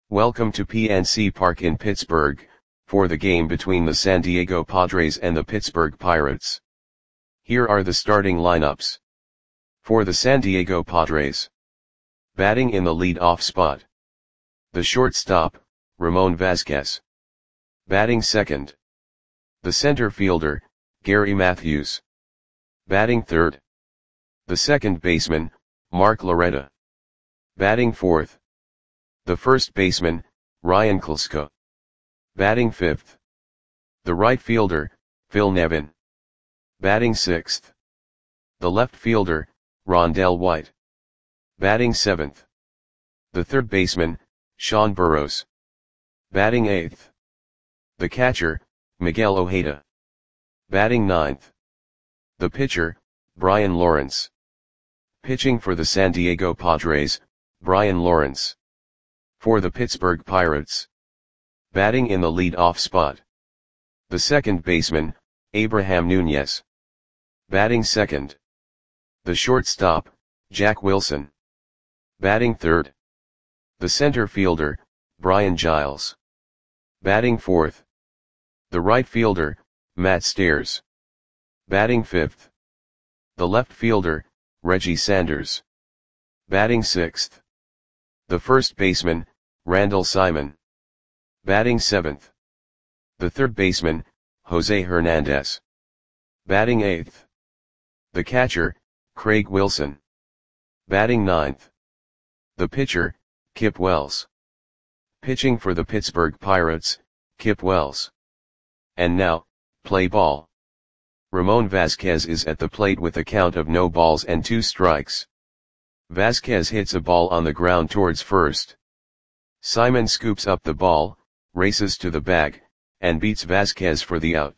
Welcome to PNC Park in Pittsburgh, for the game between the San Diego Padres and the Pittsburgh Pirates. Here are the starting lineups. For the San Diego Padres. Batting in the lead-off spot. The shortstop, Ramon Vazquez. Batting second. The center fielder, Gary Matthews. Batting third. The second baseman, Mark Loretta. Batting fourth. The first baseman, Ryan Klesko. Batting fifth. The right fielder, Phil Nevin. Batting sixth. The left fielder, Rondell White. Batting seventh. The third baseman, Sean Burroughs. Batting eighth. The catcher, Miguel Ojeda. Batting ninth. The pitcher, Brian Lawrence. Pitching for the San Diego Padres, Brian Lawrence. For the Pittsburgh Pirates. Batting in the lead-off spot. The second baseman, Abraham Nunez. Batting second. The shortstop, Jack Wilson. Batting third. The center fielder, Brian Giles. Batting fourth. The right fielder, Matt Stairs. Batting fifth. The left fielder, Reggie Sanders. Batting sixth. The first baseman, Randall Simon. Batting seventh. The third baseman, Jose Hernandez. Batting eighth. The catcher, Craig Wilson. Batting ninth. The pitcher, Kip Wells. Pitching for the Pittsburgh Pirates, Kip Wells. And now, play ball. Ramon Vazquez is at the plate with a count of no balls and 2 strikes. Vazquez hits a ball on the ground towards first. Simon scoops up the ball, races to the bag, and beats Vazquez for the out.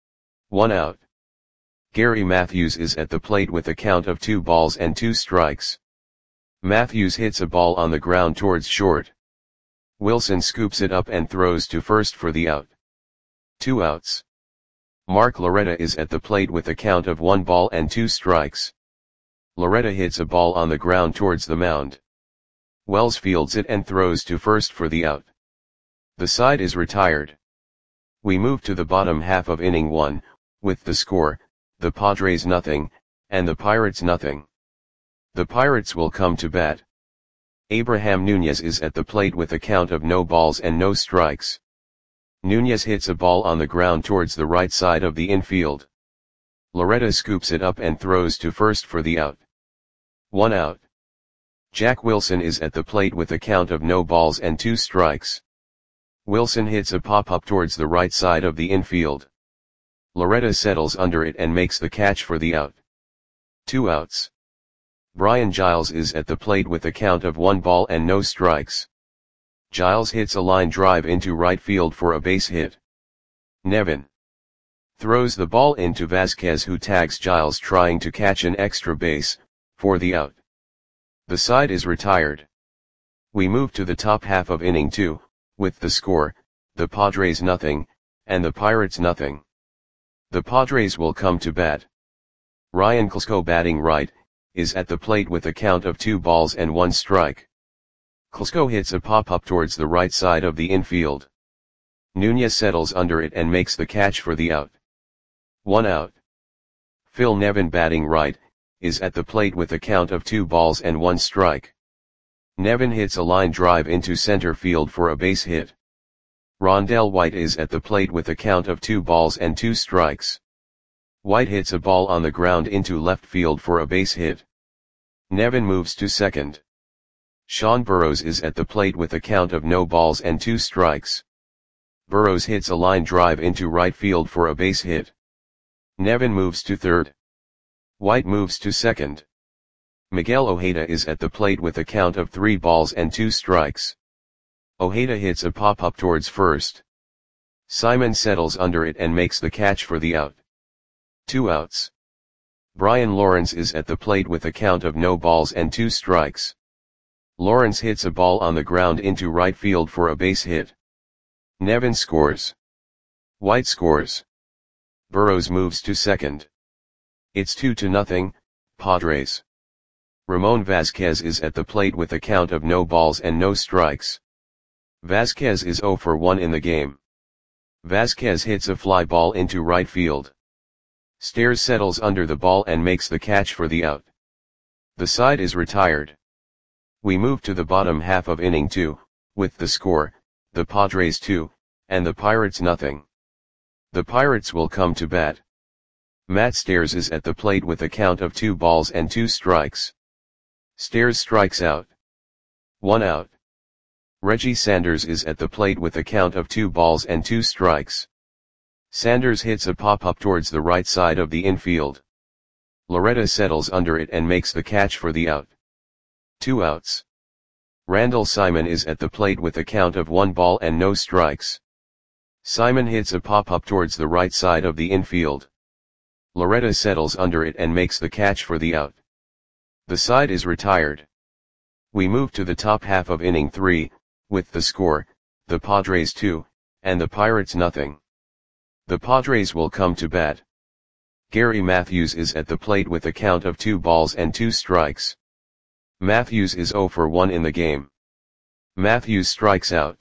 1 out. Gary Matthews is at the plate with a count of 2 balls and 2 strikes. Matthews hits a ball on the ground towards short. Wilson scoops it up and throws to first for the out. 2 outs. Mark Loretta is at the plate with a count of 1 ball and 2 strikes. Loretta hits a ball on the ground towards the mound. Wells fields it and throws to first for the out. The side is retired. We move to the bottom half of inning 1, with the score, the Padres 0, and the Pirates 0. The Pirates will come to bat. Abraham Nunez is at the plate with a count of no balls and no strikes. Nunez hits a ball on the ground towards the right side of the infield. Loretta scoops it up and throws to first for the out. 1 out. Jack Wilson is at the plate with a count of no balls and 2 strikes. Wilson hits a pop-up towards the right side of the infield. Loretta settles under it and makes the catch for the out. 2 outs. Brian Giles is at the plate with a count of 1 ball and no strikes. Giles hits a line drive into right field for a base hit. Nevin throws the ball into Vazquez, who tags Giles trying to catch an extra base, for the out. The side is retired. We move to the top half of inning 2, with the score, the Padres 0, and the Pirates 0. The Padres will come to bat. Ryan Klesko, batting right, is at the plate with a count of 2 balls and 1 strike. Klesko hits a pop-up towards the right side of the infield. Nunez settles under it and makes the catch for the out. 1 out. Phil Nevin, batting right, is at the plate with a count of 2 balls and 1 strike. Nevin hits a line drive into center field for a base hit. Rondell White is at the plate with a count of 2 balls and 2 strikes. White hits a ball on the ground into left field for a base hit. Nevin moves to second. Sean Burroughs is at the plate with a count of no balls and 2 strikes. Burroughs hits a line drive into right field for a base hit. Nevin moves to third. White moves to second. Miguel Ojeda is at the plate with a count of 3 balls and 2 strikes. Ojeda hits a pop-up towards first. Simon settles under it and makes the catch for the out. 2 outs. Brian Lawrence is at the plate with a count of no balls and 2 strikes. Lawrence hits a ball on the ground into right field for a base hit. Nevin scores. White scores. Burroughs moves to second. It's 2-0, Padres. Ramon Vazquez is at the plate with a count of no balls and no strikes. Vasquez is 0 for 1 in the game. Vasquez hits a fly ball into right field. Stairs settles under the ball and makes the catch for the out. The side is retired. We move to the bottom half of inning 2, with the score, the Padres 2, and the Pirates nothing. The Pirates will come to bat. Matt Stairs is at the plate with a count of 2 balls and 2 strikes. Stairs strikes out. 1 out. Reggie Sanders is at the plate with a count of 2 balls and 2 strikes. Sanders hits a pop-up towards the right side of the infield. Loretta settles under it and makes the catch for the out. 2 outs. Randall Simon is at the plate with a count of 1 ball and no strikes. Simon hits a pop-up towards the right side of the infield. Loretta settles under it and makes the catch for the out. The side is retired. We move to the top half of inning 3, with the score, the Padres 2, and the Pirates nothing. The Padres will come to bat. Gary Matthews is at the plate with a count of 2 balls and 2 strikes. Matthews is 0 for 1 in the game. Matthews strikes out.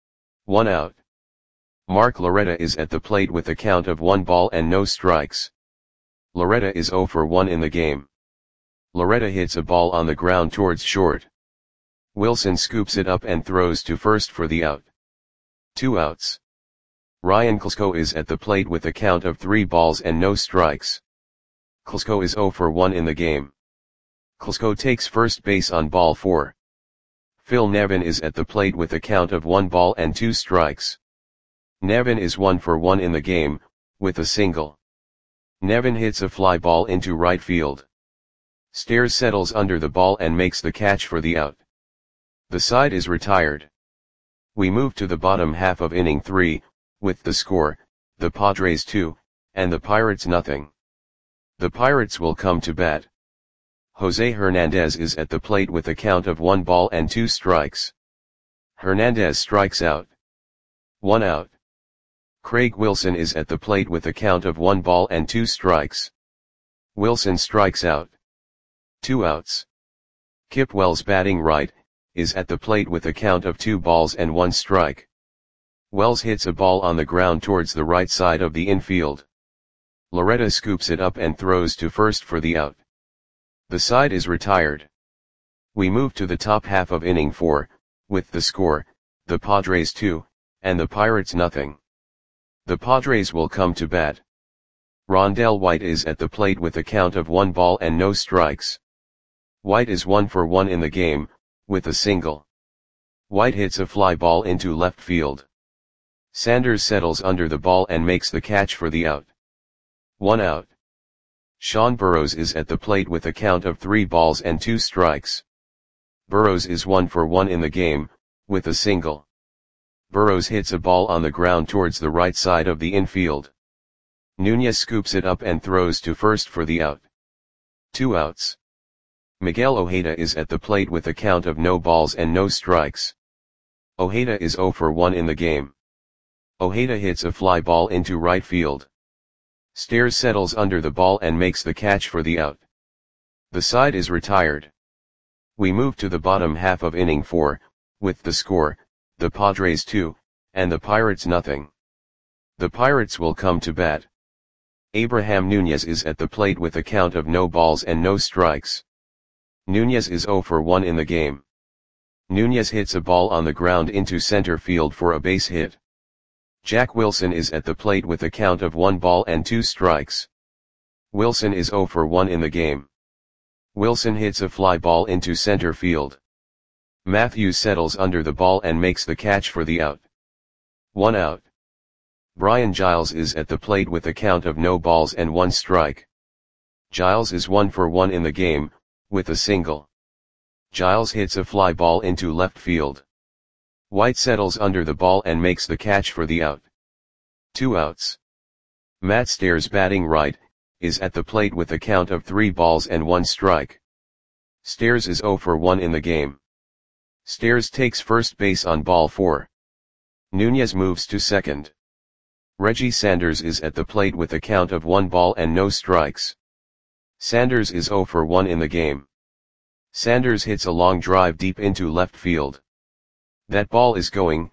1 out. Mark Loretta is at the plate with a count of 1 ball and no strikes. Loretta is 0 for 1 in the game. Loretta hits a ball on the ground towards short. Wilson scoops it up and throws to first for the out. 2 outs. Ryan Klesko is at the plate with a count of 3 balls and no strikes. Klesko is 0 for 1 in the game. Klesko takes first base on ball 4. Phil Nevin is at the plate with a count of 1 ball and 2 strikes. Nevin is 1 for 1 in the game, with a single. Nevin hits a fly ball into right field. Stairs settles under the ball and makes the catch for the out. The side is retired. We move to the bottom half of inning 3, with the score, the Padres 2, and the Pirates nothing. The Pirates will come to bat. Jose Hernandez is at the plate with a count of 1 ball and 2 strikes. Hernandez strikes out. 1 out. Craig Wilson is at the plate with a count of 1 ball and 2 strikes. Wilson strikes out. 2 outs. Kip Wells, batting right, is at the plate with a count of 2 balls and 1 strike. Wells hits a ball on the ground towards the right side of the infield. Loretta scoops it up and throws to first for the out. The side is retired. We move to the top half of inning 4, with the score, the Padres 2, and the Pirates nothing. The Padres will come to bat. Rondell White is at the plate with a count of 1 ball and no strikes. White is 1 for 1 in the game, with a single. White hits a fly ball into left field. Sanders settles under the ball and makes the catch for the out. 1 out. Sean Burrows is at the plate with a count of 3 balls and 2 strikes. Burrows is 1 for 1 in the game, with a single. Burrows hits a ball on the ground towards the right side of the infield. Nunez scoops it up and throws to first for the out. 2 outs. Miguel Ojeda is at the plate with a count of no balls and no strikes. Ojeda is 0 for 1 in the game. Ojeda hits a fly ball into right field. Stairs settles under the ball and makes the catch for the out. The side is retired. We move to the bottom half of inning 4, with the score, the Padres 2, and the Pirates nothing. The Pirates will come to bat. Abraham Nunez is at the plate with a count of no balls and no strikes. Nunez is 0 for 1 in the game. Nunez hits a ball on the ground into center field for a base hit. Jack Wilson is at the plate with a count of 1 ball and 2 strikes. Wilson is 0 for 1 in the game. Wilson hits a fly ball into center field. Matthews settles under the ball and makes the catch for the out. 1 out. Brian Giles is at the plate with a count of no balls and 1 strike. Giles is 1 for 1 in the game, with a single. Giles hits a fly ball into left field. White settles under the ball and makes the catch for the out. 2 outs. Matt Stairs, batting right, is at the plate with a count of 3 balls and 1 strike. Stairs is 0 for 1 in the game. Stairs takes first base on ball 4. Nunez moves to second. Reggie Sanders is at the plate with a count of 1 ball and no strikes. Sanders is 0 for 1 in the game. Sanders hits a long drive deep into left field. That ball is going,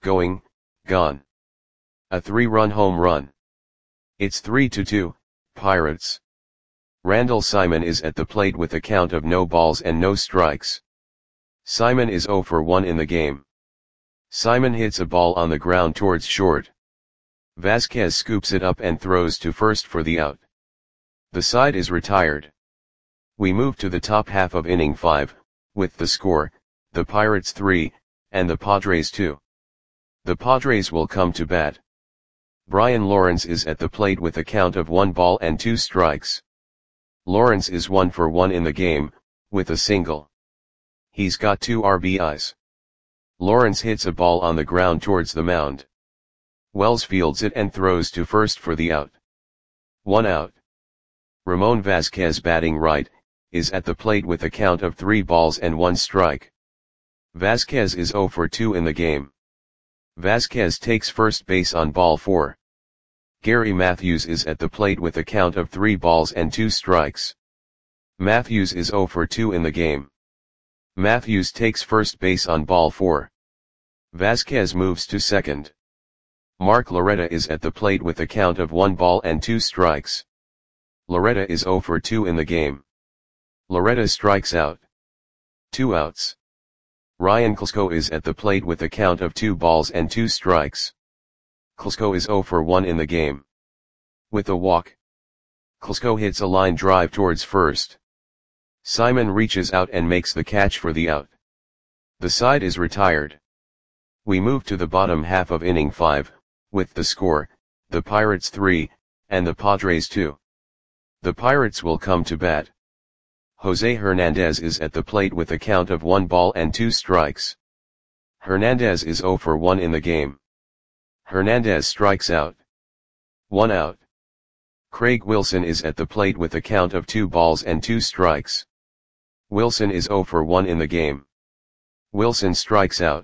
gone. A 3-run home run. It's 3-2, Pirates. Randall Simon is at the plate with a count of no balls and no strikes. Simon is 0 for 1 in the game. Simon hits a ball on the ground towards short. Vasquez scoops it up and throws to first for the out. The side is retired. We move to the top half of inning 5, with the score, the Pirates 3, and the Padres 2. The Padres will come to bat. Brian Lawrence is at the plate with a count of 1 ball and 2 strikes. Lawrence is 1 for 1 in the game, with a single. He's got 2 RBIs. Lawrence hits a ball on the ground towards the mound. Wells fields it and throws to first for the out. 1 out. Ramon Vasquez, batting right, is at the plate with a count of 3 balls and 1 strike. Vasquez is 0 for 2 in the game. Vasquez takes first base on ball 4. Gary Matthews is at the plate with a count of 3 balls and 2 strikes. Matthews is 0 for 2 in the game. Matthews takes first base on ball 4. Vasquez moves to second. Mark Loretta is at the plate with a count of 1 ball and 2 strikes. Loretta is 0 for 2 in the game. Loretta strikes out. 2 outs. Ryan Klesko is at the plate with a count of 2 balls and 2 strikes. Klesko is 0 for 1 in the game. With a walk. Klesko hits a line drive towards first. Simon reaches out and makes the catch for the out. The side is retired. We move to the bottom half of inning 5, with the score, the Pirates 3, and the Padres 2. The Pirates will come to bat. Jose Hernandez is at the plate with a count of 1 ball and 2 strikes. Hernandez is 0 for 1 in the game. Hernandez strikes out. 1 out. Craig Wilson is at the plate with a count of 2 balls and 2 strikes. Wilson is 0 for 1 in the game. Wilson strikes out.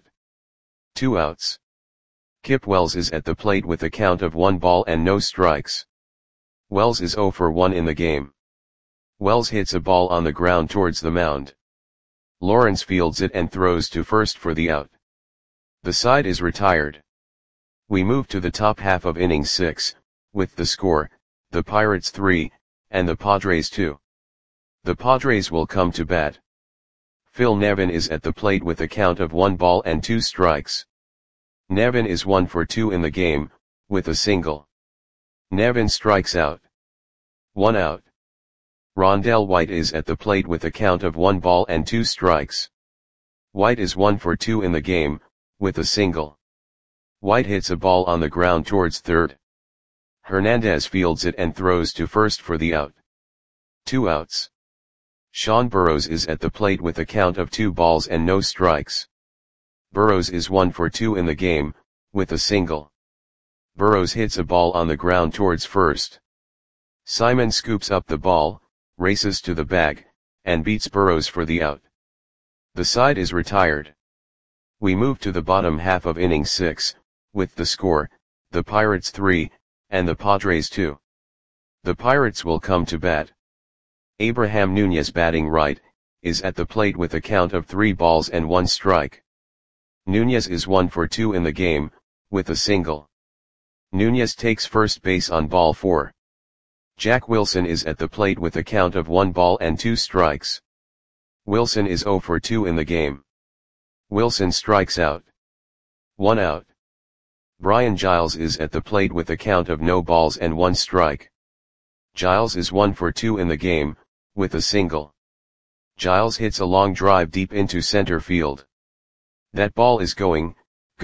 2 outs. Kip Wells is at the plate with a count of 1 ball and no strikes. Wells is 0 for 1 in the game. Wells hits a ball on the ground towards the mound. Lawrence fields it and throws to first for the out. The side is retired. We move to the top half of inning 6, with the score, the Pirates 3, and the Padres 2. The Padres will come to bat. Phil Nevin is at the plate with a count of 1 ball and 2 strikes. Nevin is 1 for 2 in the game, with a single. Nevin strikes out. 1 out. Rondell White is at the plate with a count of 1 ball and 2 strikes. White is 1 for 2 in the game, with a single. White hits a ball on the ground towards third. Hernandez fields it and throws to first for the out. 2 outs. Sean Burrows is at the plate with a count of 2 balls and no strikes. Burrows is 1 for 2 in the game, with a single. Burrows hits a ball on the ground towards first. Simon scoops up the ball, races to the bag, and beats Burrows for the out. The side is retired. We move to the bottom half of inning 6, with the score, the Pirates 3, and the Padres 2. The Pirates will come to bat. Abraham Nunez, batting right, is at the plate with a count of 3 balls and 1 strike. Nunez is 1 for 2 in the game, with a single. Nunez takes first base on ball 4. Jack Wilson is at the plate with a count of 1 ball and 2 strikes. Wilson is 0 for 2 in the game. Wilson strikes out. 1 out. Brian Giles is at the plate with a count of no balls and 1 strike. Giles is 1 for 2 in the game, with a single. Giles hits a long drive deep into center field. That ball is going,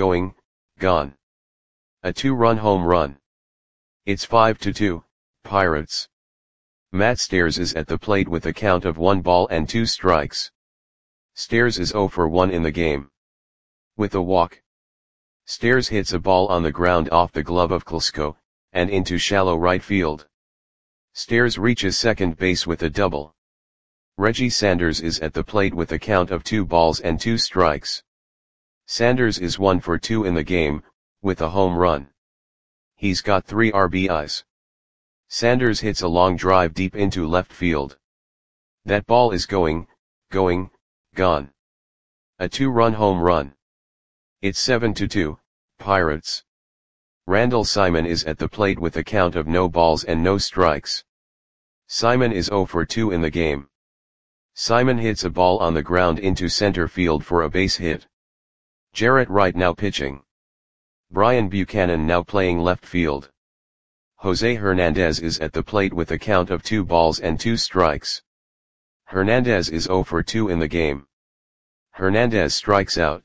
gone. A 2-run home run. It's 5-2, Pirates. Matt Stairs is at the plate with a count of 1 ball and 2 strikes. Stairs is 0 for 1 in the game. With a walk. Stairs hits a ball on the ground off the glove of Klesko, and into shallow right field. Stairs reaches second base with a double. Reggie Sanders is at the plate with a count of 2 balls and 2 strikes. Sanders is 1 for 2 in the game, with a home run. He's got 3 RBIs. Sanders hits a long drive deep into left field. That ball is going, gone. A 2-run home run. It's 7-2, Pirates. Randall Simon is at the plate with a count of no balls and no strikes. Simon is 0 for 2 in the game. Simon hits a ball on the ground into center field for a base hit. Jarrett Wright now pitching. Brian Buchanan now playing left field. Jose Hernandez is at the plate with a count of 2 balls and 2 strikes. Hernandez is 0 for 2 in the game. Hernandez strikes out.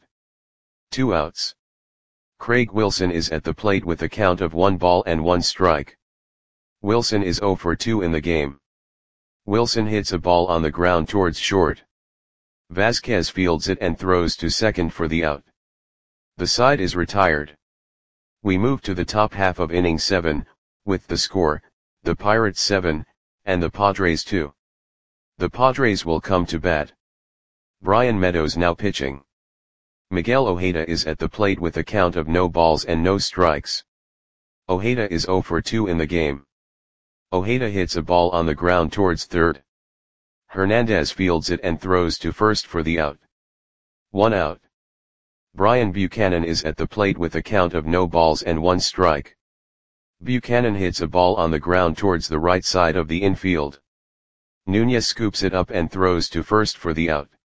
2 outs. Craig Wilson is at the plate with a count of 1 ball and 1 strike. Wilson is 0 for 2 in the game. Wilson hits a ball on the ground towards short. Vasquez fields it and throws to second for the out. The side is retired. We move to the top half of inning 7, with the score, the Pirates 7, and the Padres 2. The Padres will come to bat. Brian Meadows now pitching. Miguel Ojeda is at the plate with a count of no balls and no strikes. Ojeda is 0 for 2 in the game. Ojeda hits a ball on the ground towards third. Hernandez fields it and throws to first for the out. 1 out. Brian Buchanan is at the plate with a count of no balls and 1 strike. Buchanan hits a ball on the ground towards the right side of the infield. Nunez scoops it up and throws to first for the out.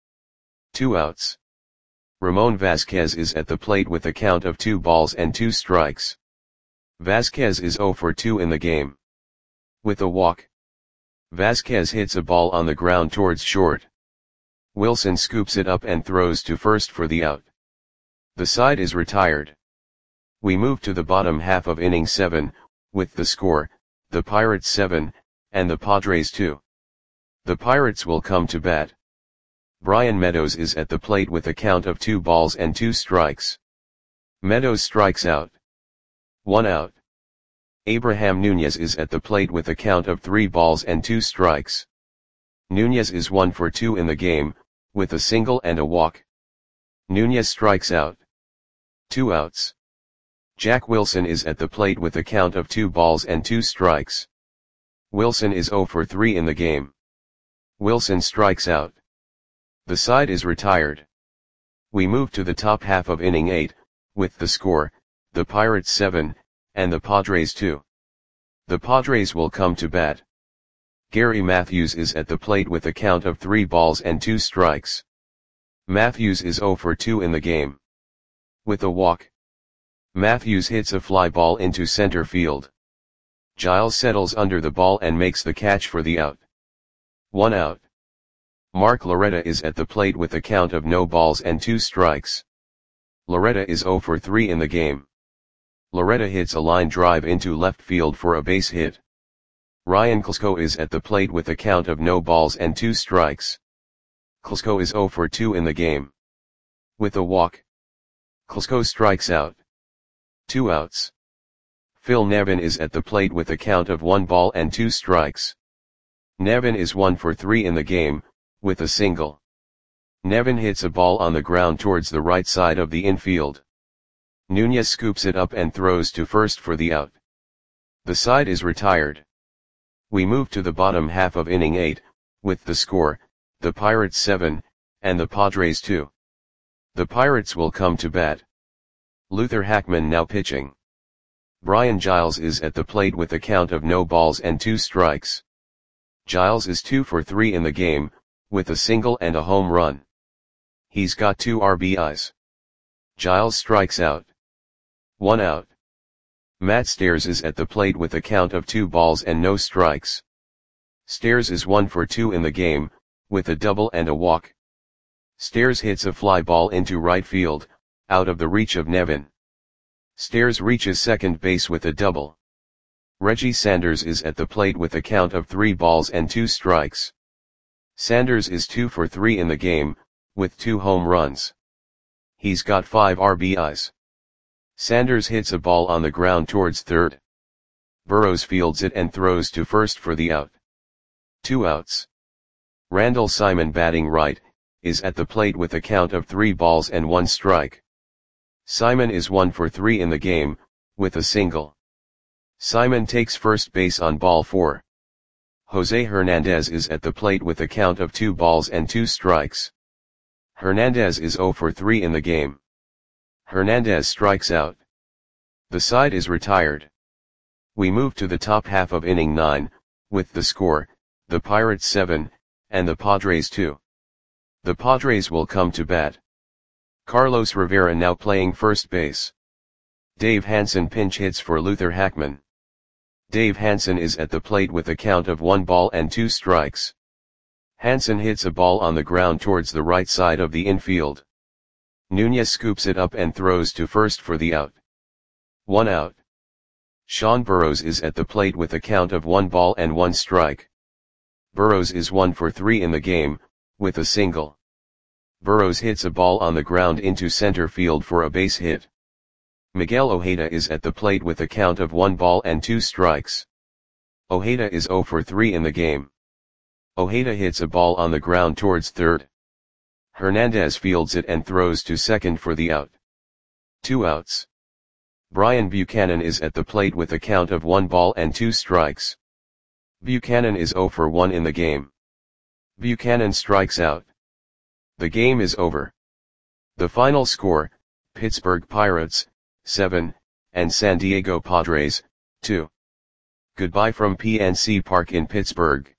2 outs. Ramon Vasquez is at the plate with a count of 2 balls and 2 strikes. Vasquez is 0 for 2 in the game. With a walk. Vasquez hits a ball on the ground towards short. Wilson scoops it up and throws to first for the out. The side is retired. We move to the bottom half of inning 7, with the score, the Pirates 7, and the Padres 2. The Pirates will come to bat. Brian Meadows is at the plate with a count of 2 balls and 2 strikes. Meadows strikes out. 1 out. Abraham Nunez is at the plate with a count of 3 balls and 2 strikes. Nunez is 1 for 2 in the game, with a single and a walk. Nunez strikes out. 2 outs. Jack Wilson is at the plate with a count of 2 balls and 2 strikes. Wilson is 0 for 3 in the game. Wilson strikes out. The side is retired. We move to the top half of inning 8, with the score, the Pirates 7, and the Padres 2. The Padres will come to bat. Gary Matthews is at the plate with a count of 3 balls and 2 strikes. Matthews is 0 for 2 in the game. With a walk. Matthews hits a fly ball into center field. Giles settles under the ball and makes the catch for the out. 1 out. Mark Loretta is at the plate with a count of no balls and 2 strikes. Loretta is 0 for 3 in the game. Loretta hits a line drive into left field for a base hit. Ryan Klesko is at the plate with a count of no balls and 2 strikes. Klesko is 0 for 2 in the game. With a walk. Klesko strikes out. 2 outs. Phil Nevin is at the plate with a count of 1 ball and 2 strikes. Nevin is 1 for 3 in the game, with a single. Nevin hits a ball on the ground towards the right side of the infield. Nunez scoops it up and throws to first for the out. The side is retired. We move to the bottom half of inning 8, with the score, the Pirates 7, and the Padres 2. The Pirates will come to bat. Luther Hackman now pitching. Brian Giles is at the plate with a count of no balls and 2 strikes. Giles is 2 for 3 in the game, with a single and a home run. He's got 2 RBIs. Giles strikes out. 1 out. Matt Stairs is at the plate with a count of 2 balls and no strikes. Stairs is 1 for 2 in the game, with a double and a walk. Stairs hits a fly ball into right field, out of the reach of Nevin. Stairs reaches second base with a double. Reggie Sanders is at the plate with a count of 3 balls and 2 strikes. Sanders is 2 for 3 in the game, with 2 home runs. He's got 5 RBIs. Sanders hits a ball on the ground towards third. Burrows fields it and throws to first for the out. 2 outs. Randall Simon batting right, is at the plate with a count of 3 balls and 1 strike. Simon is 1 for 3 in the game, with a single. Simon takes first base on ball 4. Jose Hernandez is at the plate with a count of 2 balls and 2 strikes. Hernandez is 0 for 3 in the game. Hernandez strikes out. The side is retired. We move to the top half of inning 9, with the score, the Pirates 7, and the Padres 2. The Padres will come to bat. Carlos Rivera now playing first base. Dave Hansen pinch hits for Luther Hackman. Dave Hansen is at the plate with a count of 1 ball and 2 strikes. Hansen hits a ball on the ground towards the right side of the infield. Nunez scoops it up and throws to first for the out. 1 out. Sean Burrows is at the plate with a count of 1 ball and 1 strike. Burrows is 1 for 3 in the game, with a single. Burrows hits a ball on the ground into center field for a base hit. Miguel Ojeda is at the plate with a count of 1 ball and 2 strikes. Ojeda is 0 for 3 in the game. Ojeda hits a ball on the ground towards third. Hernandez fields it and throws to second for the out. 2 outs. Brian Buchanan is at the plate with a count of 1 ball and 2 strikes. Buchanan is 0 for 1 in the game. Buchanan strikes out. The game is over. The final score, Pittsburgh Pirates, 7, and San Diego Padres, 2. Goodbye from PNC Park in Pittsburgh.